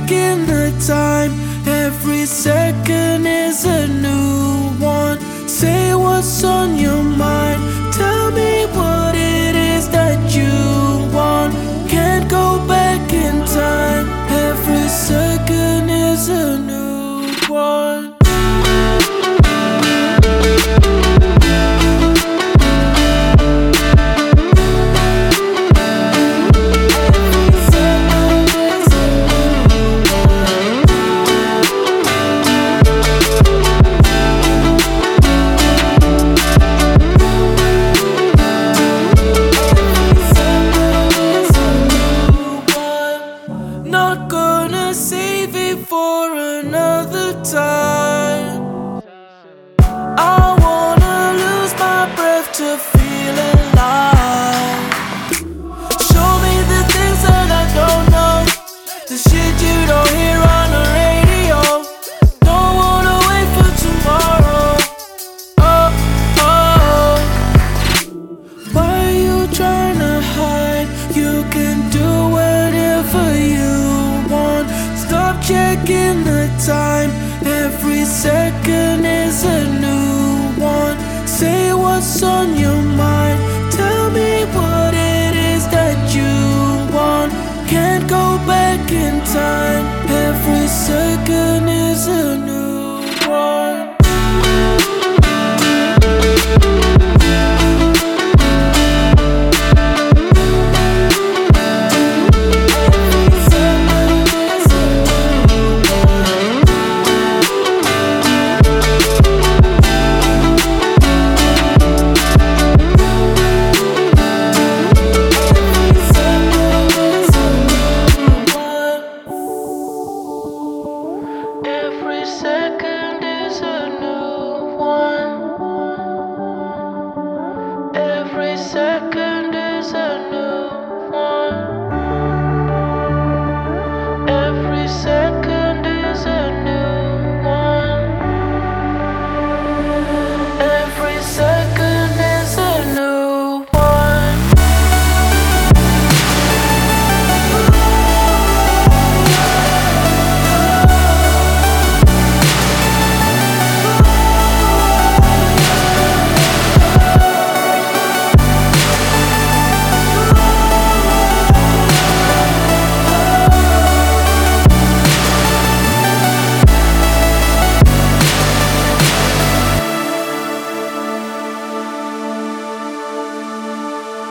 checking the time. Every second is a new one. Say what's on your mind. Tell me what it is that you want. Can't go back in time. Every second is a new one. Not gonna save it for another time. I wanna lose my breath to feel alive. Show me the things that I don't know, the shit you don't hear on the radio. Don't wanna wait for tomorrow. Oh, oh. Why are you trying to hide? You can do whatever you want. Stop checking the time. Every second is a new one. Say what's on your mind. Tell me what it is that you want. Can't go back in time. Every second